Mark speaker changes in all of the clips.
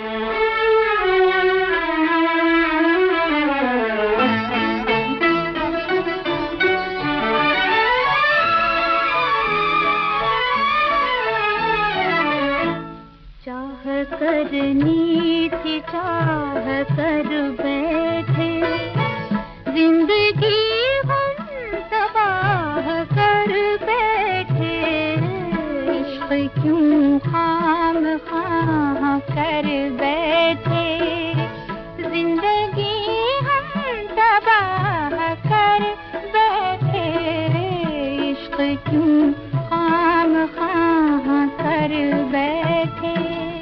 Speaker 1: करनी थी चाह कर बैठे, जिंदगी हम तबाह कर बैठे। इश्क क्यों खामखा कर बैठे, जिंदगी हम तबाह कर बैठे। इश्क क्यों खामखा कर बैठे।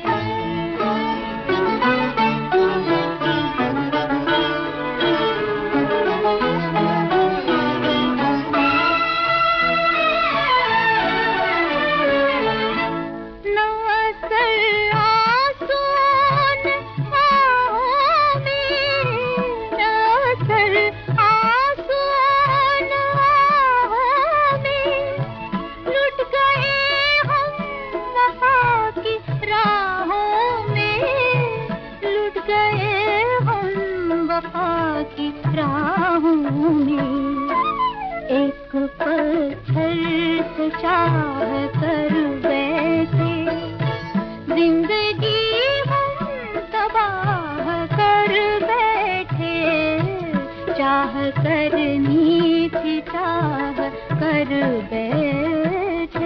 Speaker 1: की राहों में एक पत्थर से चाह कर बैठे, जिंदगी हम तबाह कर बैठे। चाह करनी थी चाह कर बैठे।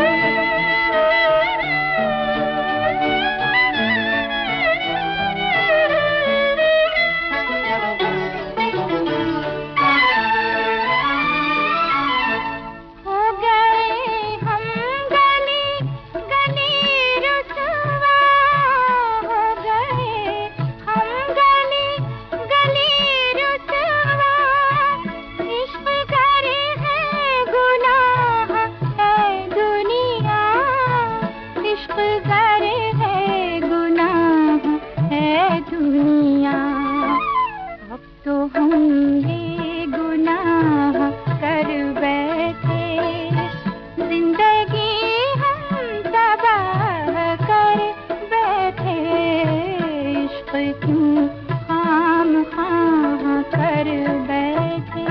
Speaker 1: अब तो हम ये गुनाह कर बैठे, जिंदगी हम तबाह कर बैठे। इश्क क्यों खामखा कर बैठे।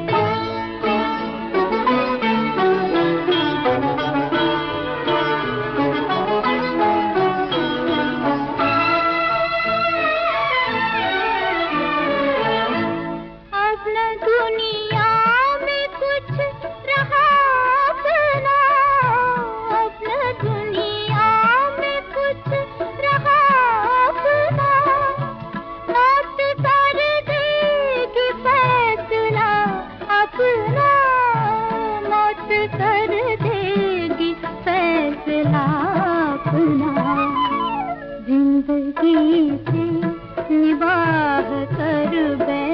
Speaker 1: दुनिया में कुछ रहा अपना, अपना दुनिया में कुछ रहा अपना। मौत कर देगी फैसला अपना, मौत कर देगी फैसला अपना। जिंदगी से निबाह कर बैठे,